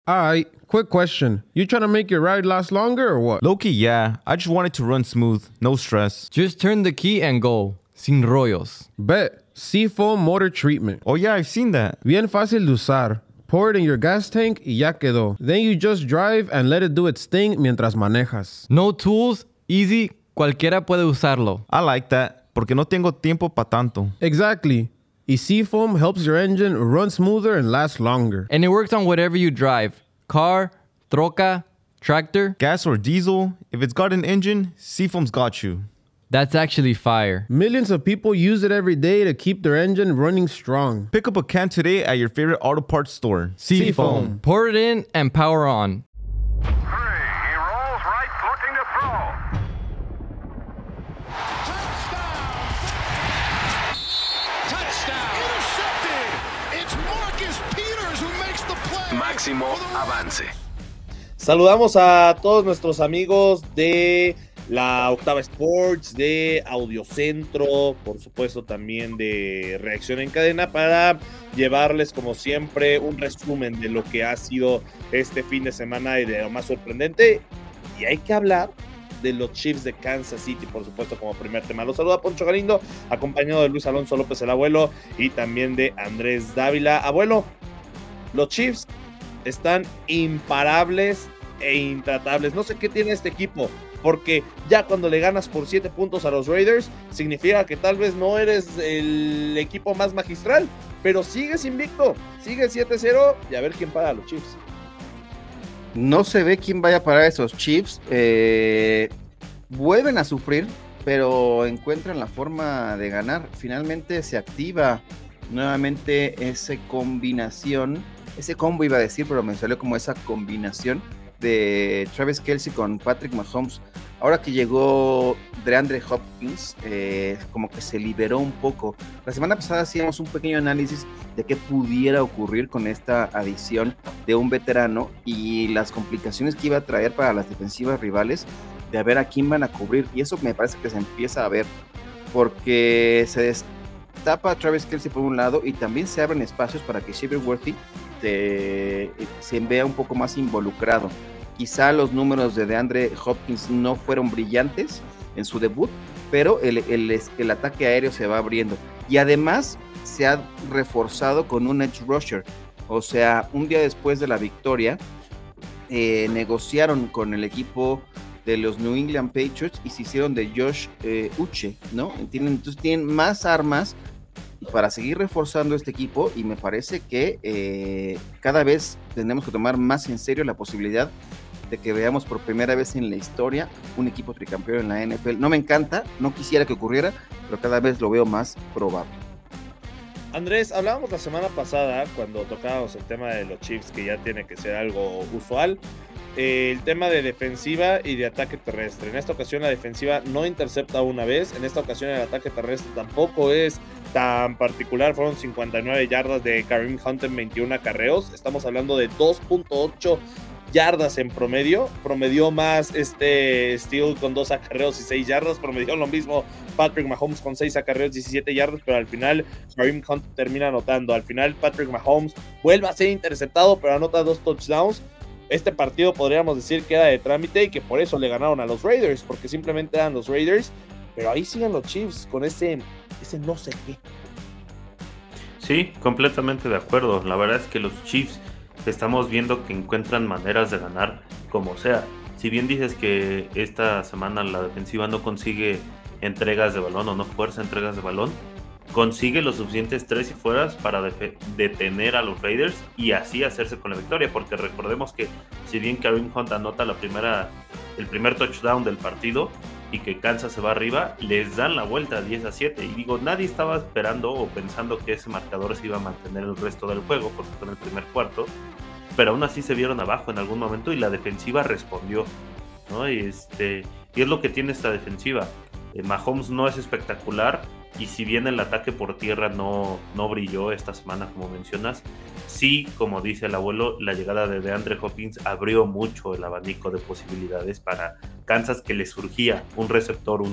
Alright, quick question. You trying to make your ride last longer or what? Low-key, yeah. I just want it to run smooth, no stress. Just turn the key and go. Sin rollos. Bet. Seafoam Motor Treatment. Oh yeah, I've seen that. Bien fácil de usar. Pour it in your gas tank y ya quedó. Then you just drive and let it do its thing mientras manejas. No tools, easy, cualquiera puede usarlo. I like that, porque no tengo tiempo pa' tanto. Exactly. Y Seafoam helps your engine run smoother and last longer. And it works on whatever you drive. Car, troca, tractor. Gas or diesel, if it's got an engine, Seafoam's got you. That's actually fire. Millions of people use it every day to keep their engine running strong. Pick up a can today at your favorite auto parts store. Seafoam. Pour it in and power on. Three. He rolls right, looking to throw. Touchdown! Intercepted! It's Marcus Peters who makes the play. Máximo avance. Saludamos a todos nuestros amigos de la Octava Sports, de Audiocentro, por supuesto también de Reacción en Cadena, para llevarles como siempre un resumen de lo que ha sido este fin de semana y de lo más sorprendente. Y hay que hablar de los Chiefs de Kansas City, por supuesto, como primer tema. Los saluda Poncho Galindo, acompañado de Luis Alonso López el Abuelo y también de Andrés Dávila. Abuelo, los Chiefs están imparables e intratables. No sé qué tiene este equipo, porque ya cuando le ganas por 7 puntos a los Raiders, significa que tal vez no eres el equipo más magistral, pero sigues invicto, sigues 7-0 y a ver quién para a los Chiefs. No se ve quién vaya a parar esos Chiefs. Vuelven a sufrir, pero encuentran la forma de ganar. Finalmente se activa nuevamente esa combinación, ese combo iba a decir, pero me salió como esa combinación de Travis Kelce con Patrick Mahomes. Ahora que llegó DeAndre Hopkins, como que se liberó un poco. La semana pasada hacíamos un pequeño análisis de qué pudiera ocurrir con esta adición de un veterano y las complicaciones que iba a traer para las defensivas rivales, de a ver a quién van a cubrir, y eso me parece que se empieza a ver, porque se destapa a Travis Kelce por un lado y también se abren espacios para que Xavier Worthy se vea un poco más involucrado. Quizá los números de DeAndre Hopkins no fueron brillantes en su debut, pero el ataque aéreo se va abriendo. Y además se ha reforzado con un edge rusher. O sea, un día después de la victoria, negociaron con el equipo de los New England Patriots y se hicieron de Josh Uche, ¿no? Entonces tienen más armas para seguir reforzando este equipo, y me parece que cada vez tenemos que tomar más en serio la posibilidad de que veamos por primera vez en la historia un equipo tricampeón en la NFL. No me encanta, no quisiera que ocurriera, pero cada vez lo veo más probable. Andrés, hablábamos la semana pasada cuando tocábamos el tema de los Chiefs, que ya tiene que ser algo usual, el tema de defensiva y de ataque terrestre. En esta ocasión la defensiva no intercepta una vez, en esta ocasión el ataque terrestre tampoco es tan particular. Fueron 59 yardas de Kareem Hunt en 21 acarreos, estamos hablando de 2.8 yardas en promedio, promedió más Steele con 2 acarreos y 6 yardas, promedió lo mismo Patrick Mahomes con 6 acarreos, 17 yardas, pero al final Kareem Hunt termina anotando. Al final Patrick Mahomes vuelve a ser interceptado, pero anota 2 touchdowns. Este partido podríamos decir que era de trámite y que por eso le ganaron a los Raiders, porque simplemente eran los Raiders, pero ahí siguen los Chiefs con ese no sé qué. Sí, completamente de acuerdo. La verdad es que los Chiefs estamos viendo que encuentran maneras de ganar como sea. Si bien dices que esta semana la defensiva no consigue entregas de balón o no fuerza entregas de balón, consigue los suficientes 3 y fueras para detener a los Raiders y así hacerse con la victoria, porque recordemos que si bien Kareem Hunt anota el primer touchdown del partido y que Kansas se va arriba, les dan la vuelta 10-7, y digo, nadie estaba esperando o pensando que ese marcador se iba a mantener el resto del juego, porque fue en el primer cuarto, pero aún así se vieron abajo en algún momento y la defensiva respondió, ¿no? Y es lo que tiene esta defensiva. Mahomes no es espectacular, y si bien el ataque por tierra no brilló esta semana como mencionas, sí, como dice el abuelo, la llegada de DeAndre Hopkins abrió mucho el abanico de posibilidades para Kansas, que le surgía un receptor 1,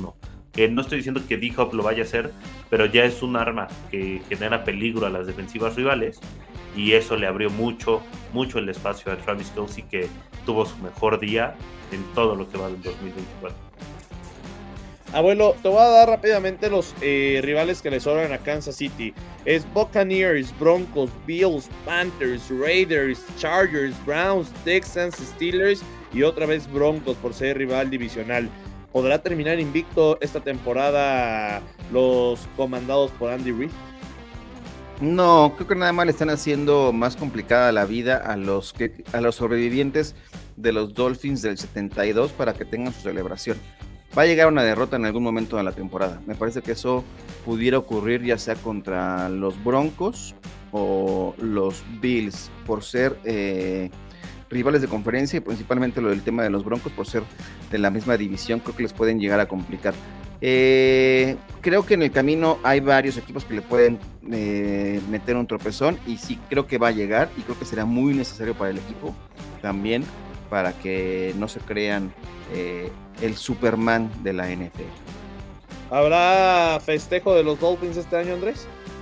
que no estoy diciendo que D-Hop lo vaya a hacer, pero ya es un arma que genera peligro a las defensivas rivales, y eso le abrió mucho el espacio a Travis Kelce, que tuvo su mejor día en todo lo que va del 2024. Abuelo, te voy a dar rápidamente los rivales que le sobran a Kansas City. Es Buccaneers, Broncos, Bills, Panthers, Raiders, Chargers, Browns, Texans, Steelers y otra vez Broncos por ser rival divisional. ¿Podrá terminar invicto esta temporada los comandados por Andy Reid? No, creo que nada más le están haciendo más complicada la vida a los sobrevivientes de los Dolphins del 72 para que tengan su celebración. Va a llegar una derrota en algún momento de la temporada. Me parece que eso pudiera ocurrir ya sea contra los Broncos o los Bills por ser rivales de conferencia, y principalmente lo del tema de los Broncos por ser de la misma división. Creo que les pueden llegar a complicar. Creo que en el camino hay varios equipos que le pueden meter un tropezón, y sí creo que va a llegar, y creo que será muy necesario para el equipo también, para que no se crean el Superman de la NFL. ¿Habrá festejo de los Dolphins este año, Andrés?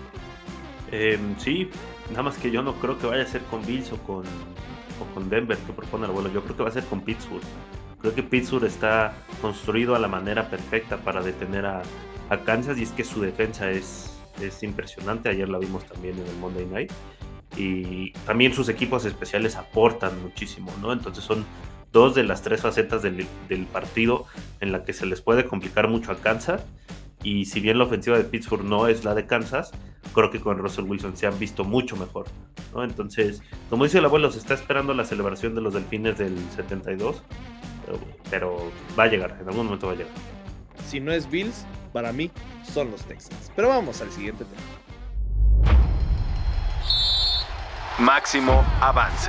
Sí, nada más que yo no creo que vaya a ser con Bills o con Denver, que propone el abuelo. Yo creo que va a ser con Pittsburgh. Creo que Pittsburgh está construido a la manera perfecta para detener a Kansas, y es que su defensa es impresionante. Ayer la vimos también en el Monday Night, y también sus equipos especiales aportan muchísimo, ¿no? Entonces son dos de las tres facetas del partido en la que se les puede complicar mucho a Kansas, y si bien la ofensiva de Pittsburgh no es la de Kansas, creo que con Russell Wilson se han visto mucho mejor, ¿no? Entonces, como dice el abuelo, se está esperando la celebración de los Delfines del 72, pero va a llegar, en algún momento va a llegar. Si no es Bills, para mí son los Texans. Pero vamos al siguiente tema. Máximo avance.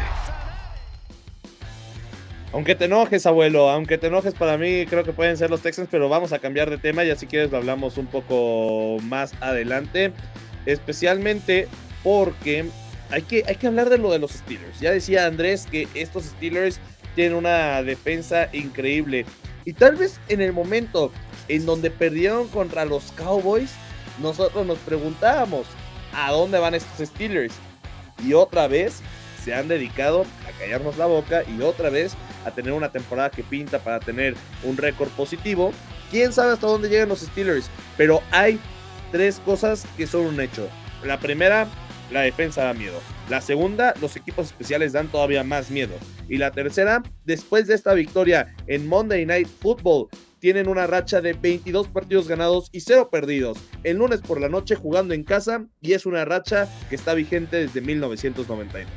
Aunque te enojes, abuelo, aunque te enojes, para mí creo que pueden ser los Texans, pero vamos a cambiar de tema, ya si quieres lo hablamos un poco más adelante, especialmente porque hay que hablar de lo de los Steelers. Ya decía Andrés que estos Steelers tienen una defensa increíble, y tal vez en el momento en donde perdieron contra los Cowboys, nosotros nos preguntábamos, ¿a dónde van estos Steelers? Y otra vez se han dedicado a callarnos la boca, y otra vez a tener una temporada que pinta para tener un récord positivo. Quién sabe hasta dónde llegan los Steelers, pero hay tres cosas que son un hecho. La primera, la defensa da miedo. La segunda, los equipos especiales dan todavía más miedo. Y la tercera, después de esta victoria en Monday Night Football, tienen una racha de 22 partidos ganados y 0 perdidos. El lunes por la noche jugando en casa, y es una racha que está vigente desde 1992.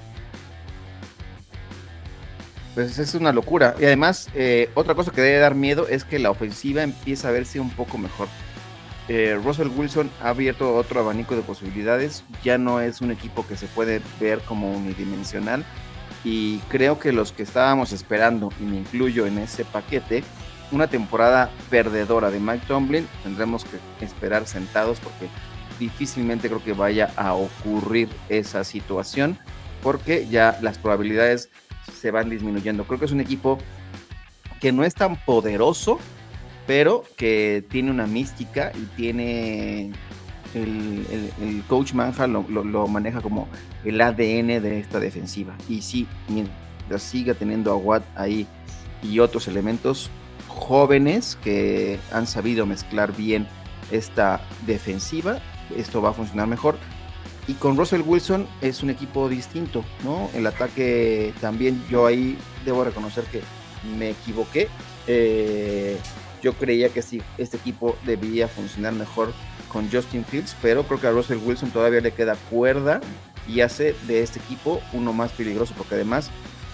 Pues es una locura. Y además, otra cosa que debe dar miedo es que la ofensiva empieza a verse un poco mejor. Russell Wilson ha abierto otro abanico de posibilidades. Ya no es un equipo que se puede ver como unidimensional. Y creo que los que estábamos esperando, y me incluyo en ese paquete, una temporada perdedora de Mike Tomlin, tendremos que esperar sentados, porque difícilmente creo que vaya a ocurrir esa situación, porque ya las probabilidades se van disminuyendo. Creo que es un equipo que no es tan poderoso, pero que tiene una mística, y tiene el coach Manja lo maneja como el ADN de esta defensiva. Y sí, mientras siga teniendo a Watt ahí y otros elementos jóvenes que han sabido mezclar bien esta defensiva, esto va a funcionar mejor. Y con Russell Wilson es un equipo distinto, ¿no? El ataque también, yo ahí debo reconocer que me equivoqué. Yo creía que sí, este equipo debía funcionar mejor con Justin Fields, pero creo que a Russell Wilson todavía le queda cuerda y hace de este equipo uno más peligroso, porque además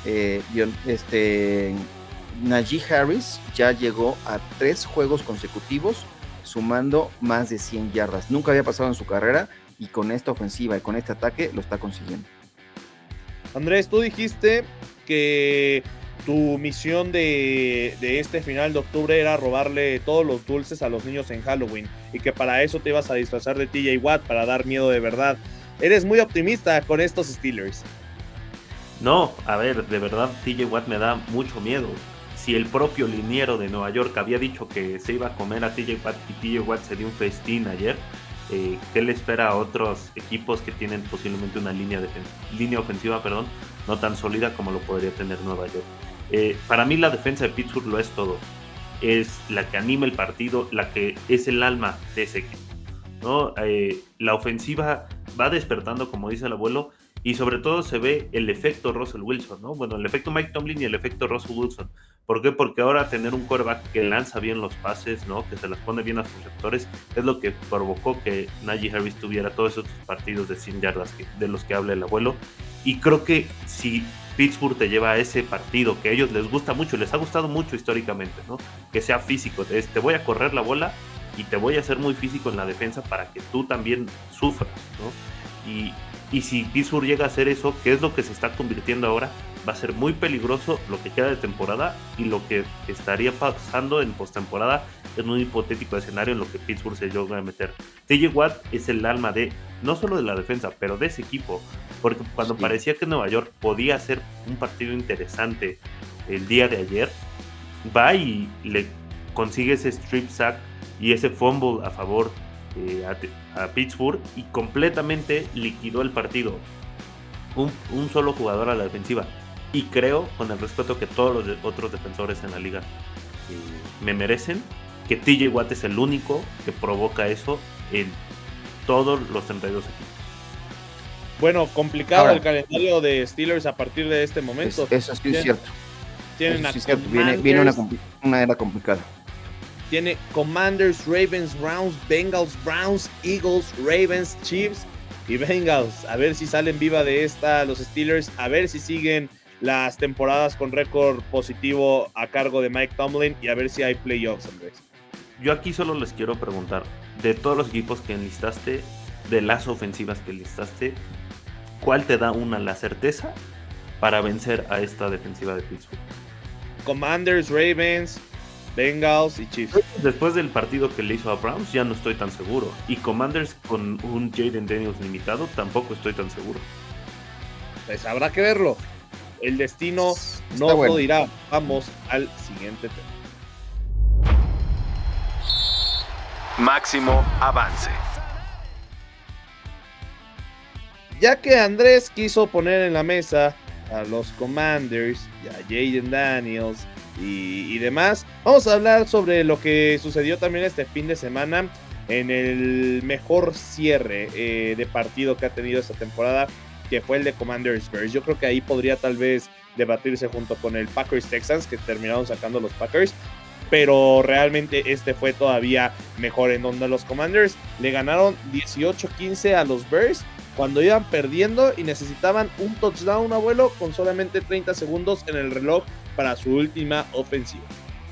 Najee Harris ya llegó a 3 juegos consecutivos sumando más de 100 yardas. Nunca había pasado en su carrera, y con esta ofensiva y con este ataque lo está consiguiendo. Andrés, tú dijiste que tu misión de este final de octubre era robarle todos los dulces a los niños en Halloween, y que para eso te ibas a disfrazar de TJ Watt, para dar miedo de verdad. Eres muy optimista con estos Steelers. No, a ver, de verdad TJ Watt me da mucho miedo. si el propio liniero de Nueva York había dicho que se iba a comer a TJ Watt y TJ Watt se dio un festín ayer, ¿qué le espera a otros equipos que tienen posiblemente una línea ofensiva, no tan sólida como lo podría tener Nueva York? Para mí la defensa de Pittsburgh lo es todo. Es la que anima el partido, la que es el alma de ese equipo, ¿no? La ofensiva va despertando, como dice el abuelo, y sobre todo se ve el efecto Russell Wilson, ¿no? Bueno, el efecto Mike Tomlin y el efecto Russell Wilson. ¿Por qué? Porque ahora tener un quarterback que lanza bien los pases, ¿no? Que se las pone bien a sus receptores, es lo que provocó que Najee Harris tuviera todos esos partidos de 100 yardas de los que habla el abuelo. Y creo que si Pittsburgh te lleva a ese partido que a ellos les gusta mucho, les ha gustado mucho históricamente, ¿no? Que sea físico, te voy a correr la bola y te voy a hacer muy físico en la defensa para que tú también sufras, ¿no? Y si Pittsburgh llega a hacer eso, que es lo que se está convirtiendo ahora, va a ser muy peligroso lo que queda de temporada y lo que estaría pasando en postemporada en un hipotético escenario en lo que Pittsburgh se logra meter. TJ Watt es el alma no solo de la defensa, pero de ese equipo, porque cuando parecía que Nueva York podía hacer un partido interesante el día de ayer, va y le consigue ese strip sack y ese fumble a favor a Pittsburgh y completamente liquidó el partido. Un solo jugador a la defensiva. Y creo, con el respeto que todos los otros defensores en la liga me merecen, que TJ Watt es el único que provoca eso en todos los 32 equipos. Bueno, complicado Ahora, el calendario de Steelers a partir de este momento. Eso sí es cierto. Tienen Eso sí a es cierto. Commanders, Viene una era complicada. tiene Commanders, Ravens, Browns, Bengals, Browns, Eagles, Ravens, Chiefs y Bengals. A ver si salen viva de esta los Steelers, a ver si siguen las temporadas con récord positivo a cargo de Mike Tomlin y a ver si hay playoffs, Andrés. Yo aquí solo les quiero preguntar, de todos los equipos que enlistaste, de las ofensivas que enlistaste, ¿cuál te da la certeza para vencer a esta defensiva de Pittsburgh? Commanders, Ravens, Bengals y Chiefs. Después del partido que le hizo a Browns ya no estoy tan seguro. Y Commanders con un Jaden Daniels limitado tampoco estoy tan seguro. Pues habrá que verlo. El destino no lo dirá. Vamos al siguiente tema. Máximo avance. Ya que Andrés quiso poner en la mesa a los Commanders y a Jaden Daniels y demás, vamos a hablar sobre lo que sucedió también este fin de semana en el mejor cierre de partido que ha tenido esta temporada, que fue el de Commanders Bears. Yo creo que ahí podría tal vez debatirse junto con el Packers Texans, que terminaron sacando los Packers, pero realmente este fue todavía mejor, en donde los Commanders le ganaron 18-15 a los Bears cuando iban perdiendo y necesitaban un touchdown, abuelo, con solamente 30 segundos en el reloj para su última ofensiva.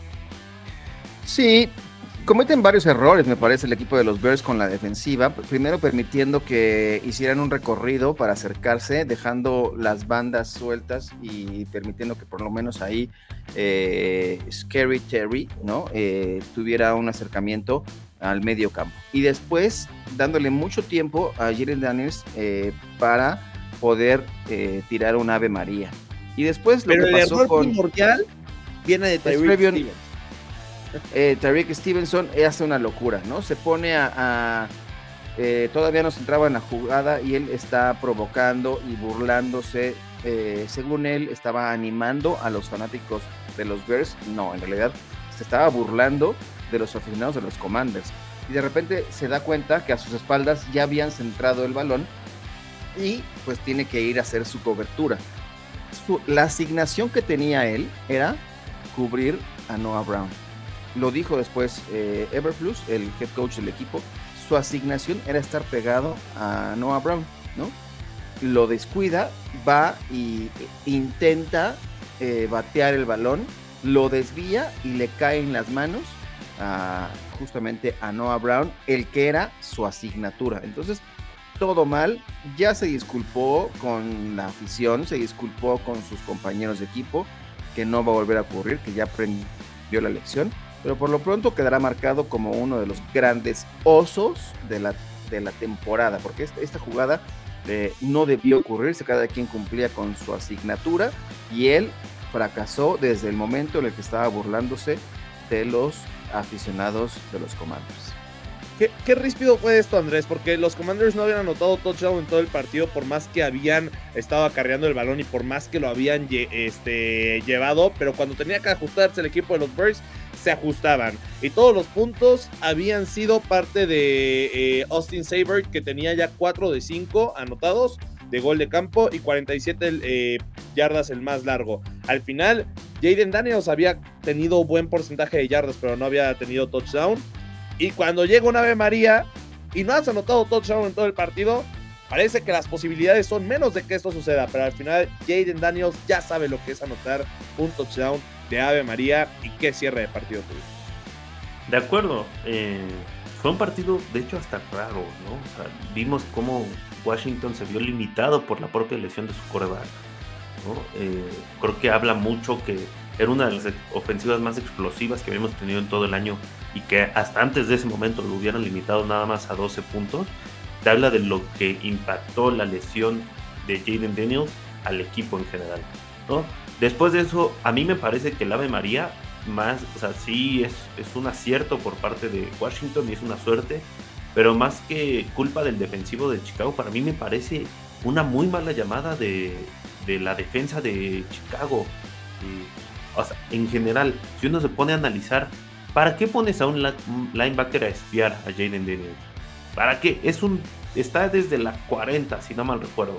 Sí, cometen varios errores, me parece, el equipo de los Bears con la defensiva. Primero, permitiendo que hicieran un recorrido para acercarse, dejando las bandas sueltas y permitiendo que por lo menos ahí Scary Terry, ¿no? Tuviera un acercamiento al medio campo. Y después, dándole mucho tiempo a Jaden Daniels para poder tirar un Ave María. Y después lo pero que el pasó error con primordial viene de Tyreek Stevenson. Tyreek Stevenson hace una locura, ¿no? Se pone todavía no se entraba en la jugada y él está provocando y burlándose. Según él, estaba animando a los fanáticos de los Bears. No, en realidad se estaba burlando de los aficionados de los Commanders. Y de repente se da cuenta que a sus espaldas ya habían centrado el balón y pues tiene que ir a hacer su cobertura. La asignación que tenía él era cubrir a Noah Brown. Lo dijo después Eberflus, el head coach del equipo. Su asignación era estar pegado a Noah Brown, ¿no? Lo descuida, va y intenta batear el balón, lo desvía y le cae en las manos justamente a Noah Brown, el que era su asignatura. Entonces, todo mal. Ya se disculpó con la afición, se disculpó con sus compañeros de equipo, que no va a volver a ocurrir, que ya aprendió la lección, pero por lo pronto quedará marcado como uno de los grandes osos de la temporada, porque esta jugada no debió ocurrirse. Cada quien cumplía con su asignatura y él fracasó desde el momento en el que estaba burlándose de los aficionados de los Commanders. ¿Qué ríspido fue esto, Andrés? Porque los Commanders no habían anotado touchdown en todo el partido, por más que habían estado acarreando el balón y por más que lo habían llevado, pero cuando tenía que ajustarse el equipo de los Bears, se ajustaban. Y todos los puntos habían sido parte de Austin Seibert, que tenía ya 4 de 5 anotados de gol de campo y 47 yardas el más largo. Al final, Jayden Daniels había tenido buen porcentaje de yardas, pero no había tenido touchdown. Y cuando llega un Ave María y no has anotado touchdown en todo el partido, parece que las posibilidades son menos de que esto suceda. Pero al final, Jayden Daniels ya sabe lo que es anotar un touchdown de Ave María y qué cierre de partido tuvo. De acuerdo. Fue un partido, de hecho, hasta raro, ¿no? O sea, vimos cómo Washington se vio limitado por la propia lesión de su quarterback, ¿no? Creo que habla mucho que era una de las ofensivas más explosivas que habíamos tenido en todo el año y que hasta antes de ese momento lo hubieran limitado nada más a 12 puntos. Te habla de lo que impactó la lesión de Jayden Daniels al equipo en general, ¿no? Después de eso, a mí me parece que el Ave María sí es un acierto por parte de Washington y es una suerte, pero más que culpa del defensivo de Chicago, para mí me parece una muy mala llamada de la defensa de Chicago. En general, si uno se pone a analizar, ¿para qué pones a un linebacker a espiar a Jayden Daniels? ¿Para qué? Está desde la 40, si no mal recuerdo.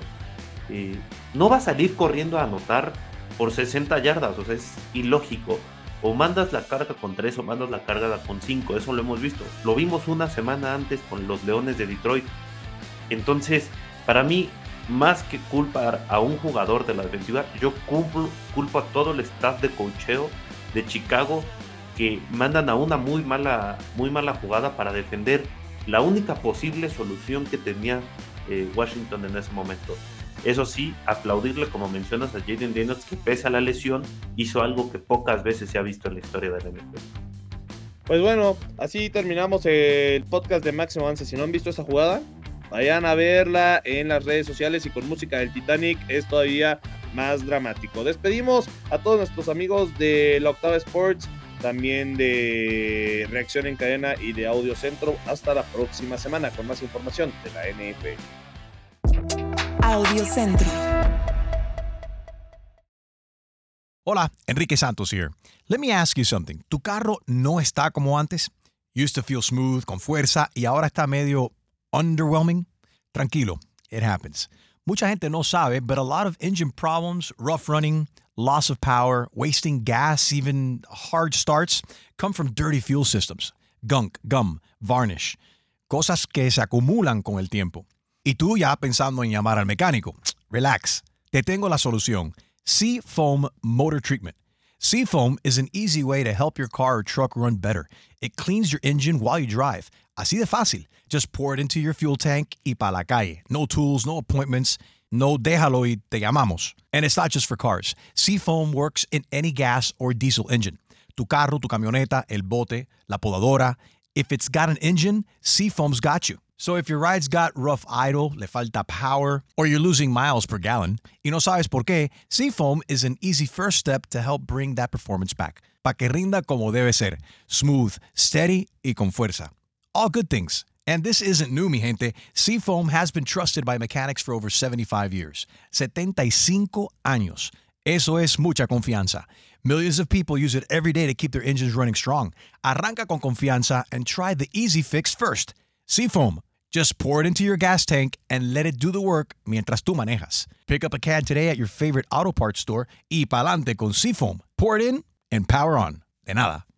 No va a salir corriendo a anotar por 60 yardas, o sea, es ilógico. O mandas la carga con 3 o mandas la carga con 5, eso lo hemos visto. Lo vimos una semana antes con los Leones de Detroit. Entonces, para mí, más que culpar a un jugador de la defensiva, yo culpo a todo el staff de coacheo de Chicago, que mandan a una muy mala jugada para defender la única posible solución que tenía Washington en ese momento. Eso sí, aplaudirle, como mencionas, a Jayden Daniels, que pese a la lesión hizo algo que pocas veces se ha visto en la historia del NFL. Pues bueno, así terminamos el podcast de Máximo Avance. Si no han visto esa jugada, vayan a verla en las redes sociales, y con música del Titanic es todavía más dramático. Despedimos a todos nuestros amigos de la Octava Sports, también de Reacción en Cadena y de Audio Centro. Hasta la próxima semana con más información de la NFL. Audio Centro. Hola, Enrique Santos here. Let me ask you something. ¿Tu carro no está como antes? Used to feel smooth, con fuerza, y ahora está medio underwhelming? Tranquilo, it happens. Mucha gente no sabe, but a lot of engine problems, rough running, loss of power, wasting gas, even hard starts, come from dirty fuel systems. Gunk, gum, varnish. Cosas que se acumulan con el tiempo. Y tú ya pensando en llamar al mecánico. Relax. Te tengo la solución. Seafoam Motor Treatment. Seafoam is an easy way to help your car or truck run better. It cleans your engine while you drive. Así de fácil. Just pour it into your fuel tank y pa' la calle. No tools, no appointments. No, déjalo y te llamamos. And it's not just for cars. Seafoam works in any gas or diesel engine. Tu carro, tu camioneta, el bote, la podadora. If it's got an engine, Seafoam's got you. So if your ride's got rough idle, le falta power, or you're losing miles per gallon, y no sabes por qué, Seafoam is an easy first step to help bring that performance back. Pa' que rinda como debe ser. Smooth, steady, y con fuerza. All good things. And this isn't new, mi gente. Seafoam has been trusted by mechanics for over 75 years. 75 años. Eso es mucha confianza. Millions of people use it every day to keep their engines running strong. Arranca con confianza and try the easy fix first. Seafoam. Just pour it into your gas tank and let it do the work mientras tú manejas. Pick up a can today at your favorite auto parts store y pa'lante con Seafoam. Pour it in and power on. De nada.